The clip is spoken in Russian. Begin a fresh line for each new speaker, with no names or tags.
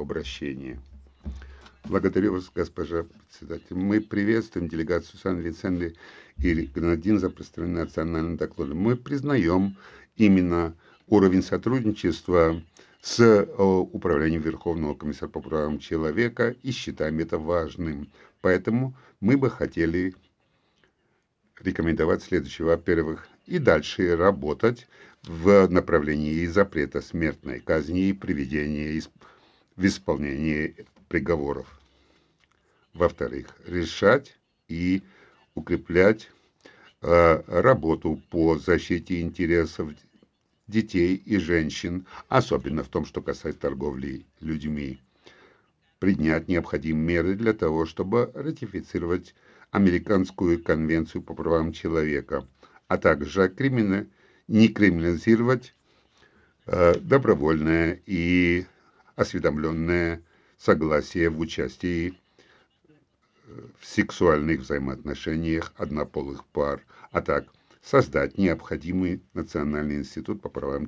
обращение. Благодарю вас, госпожа председатель. Мы приветствуем делегацию Сан-Висенте и Гренадин за представленные национальные доклады. Мы признаем именно уровень сотрудничества с Управлением Верховного комиссара по правам человека и считаем это важным. Поэтому мы бы хотели рекомендовать следующее. Во-первых, и дальше работать в направлении запрета смертной казни и приведения в исполнение приговоров. Во-вторых, решать и укреплять работу по защите интересов детей и женщин, особенно в том, что касается торговли людьми. Принять необходимые меры для того, чтобы ратифицировать Американскую конвенцию по правам человека, а также не криминализировать добровольное и осведомленное согласие в участии в сексуальных взаимоотношениях однополых пар, а также создать необходимый Национальный институт по правам